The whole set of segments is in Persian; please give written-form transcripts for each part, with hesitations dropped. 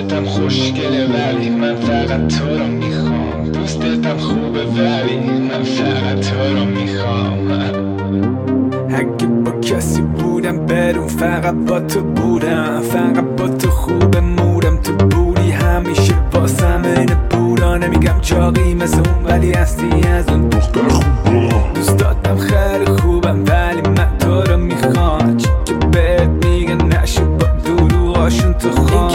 دوستتم خوشگله ولی من فقط تو رو میخوام. دوستتم خوبه ولی من فقط تو رو میخوام. اگه با کسی بودم بدون فقط با تو بودم، فقط با تو خوبه مودم، تو بودی همیشه واسم اینه بودا. نمیگم چاقی مثل اون ولی هستی از اون دختر خوبه. دوست دادم خیلی خوبم ولی من تو رو میخوام. چی که بهت میگن نشو با دروغاشون تو خوام.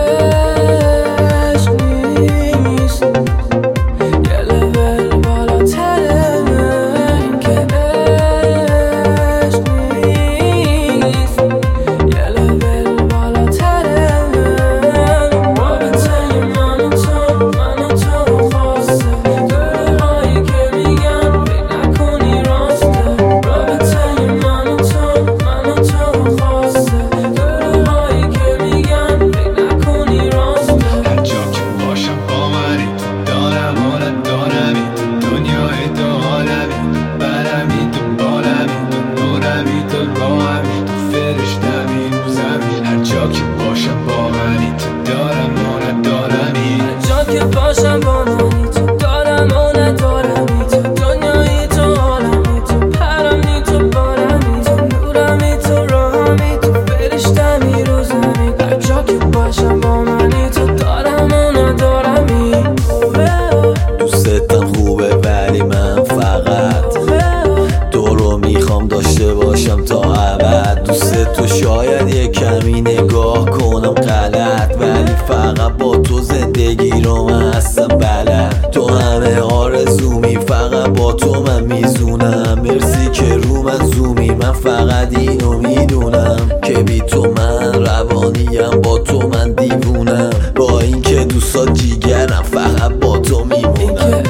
باشم با منی تو دارم و ندارمی، تو دنیای تو عالمی، تو پرمی تو بارمی، تو نورمی تو راهمی، تو فرشتمی رو زمین. هر جا که باشم با منی تو دارم و ندارمی. دوستتم خوبه ولی من فقط تو رو میخوام داشته باشم تا ابد. دوست تو شاید یه کمی نگاه کنم غلط، ولی فقط با تو زندگی رو من هستم بلد. تو همه آرزومی فقط با تو من میزونم. مرسی که رو من زومی، من فقط اینو میدونم که بی تو من روانیم، با تو من دیوونم. با اینکه دوستات جیگرم فقط با تو میمونم.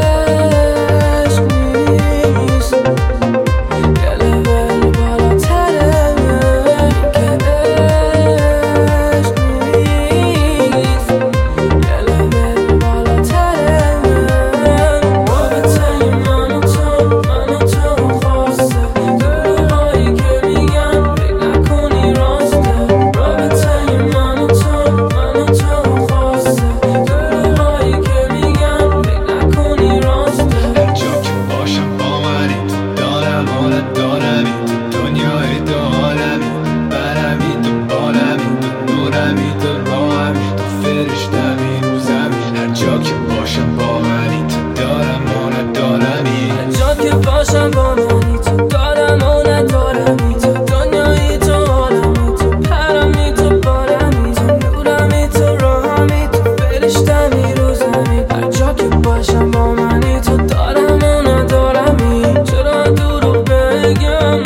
باشم با منی تو دارم و ندارمی، تو دنیای تو عالمی، تو پرمی تو بارمی، تو نورمی تو راهمی، تو فرشتمی رو زمین. هر جا که باشم با منی تو دارم و ندارمی. چرا دروغ بگم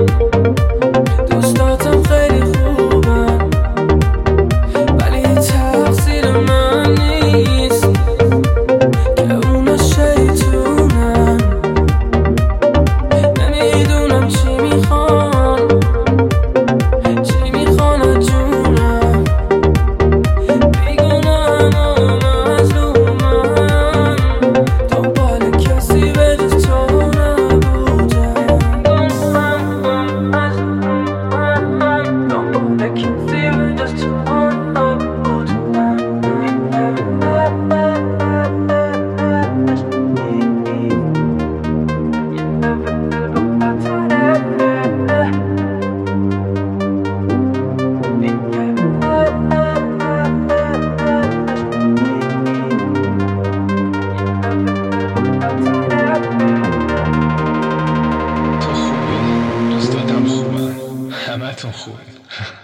دوستاتم خیلی خوبم ولی تقصیر من نیست که اونا شیطونن. دوستاتم خوبن، همه تون خوبن.